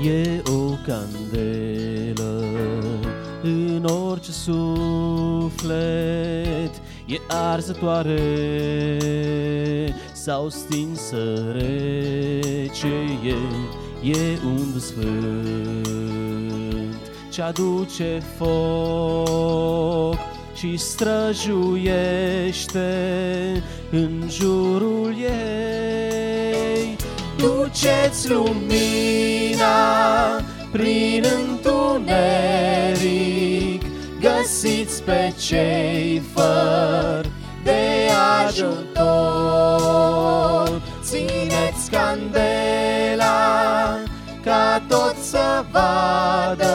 E o candelă în orice suflet, e arzătoare sau stinsă rece, e un sfânt ce aduce foc și străjuiește în jurul ei. Duceți lumina prin întuneric, găsiți pe cei fără de ajutor. Țineți candela ca tot să vadă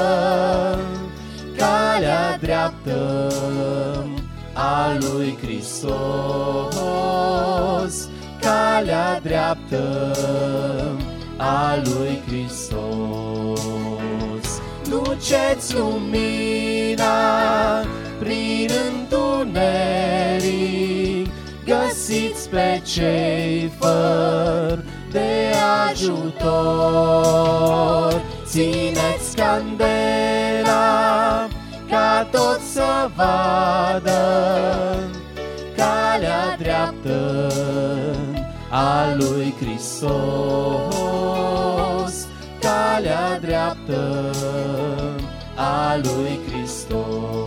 calea dreaptă a lui Hristos, calea dreaptă a lui Hristos. Duceți lumina prin întuneric, găsiți pe cei fără de ajutor. Țineți candela ca tot să vadă calea dreaptă a lui Hristos, calea dreaptă a lui Hristos.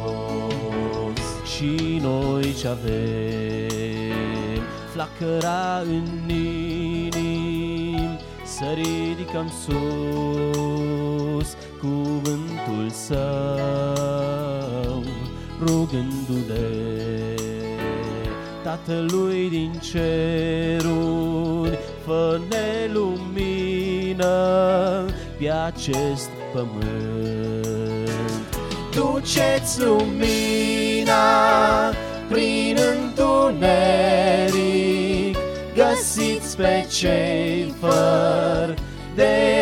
Și noi ce avem flacăra în inimi, să ridicăm sus cuvântul Său, rugându-ne Tatălui din ceruri, fă-ne lumină pe acest pământ. Duceți lumina prin întuneric, găsiți pe cei fără de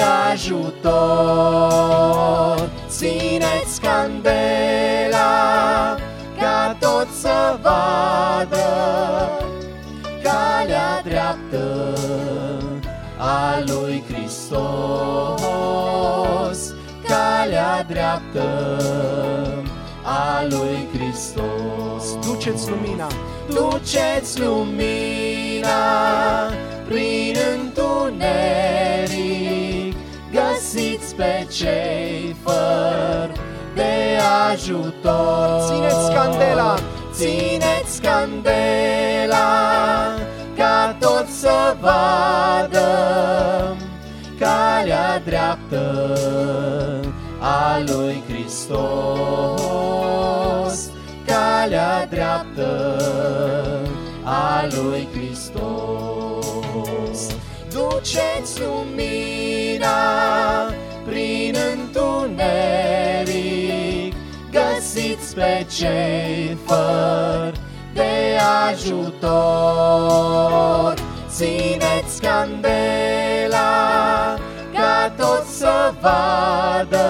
ajutor. Țineți candela ca tot să vadă calea dreaptă a lui Hristos, calea dreaptă a lui Hristos. Duceți lumina, duceți lumina prin întuneric, găsiți pe cei fără de ajutor. țineți candela, țineți candela ca tot să vadă calea dreaptă a lui Hristos, calea dreaptă a lui Hristos. Duceți lumina prin întuneric, găsiți pe cei fără de ajutor. Țineți candela ca tot să vadă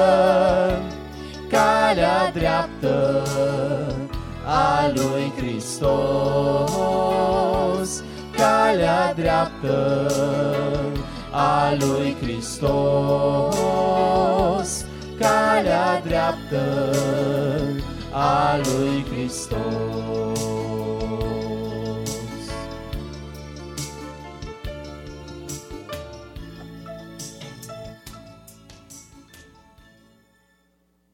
calea dreaptă a lui Hristos, calea dreaptă a lui Hristos, calea dreaptă a lui Hristos.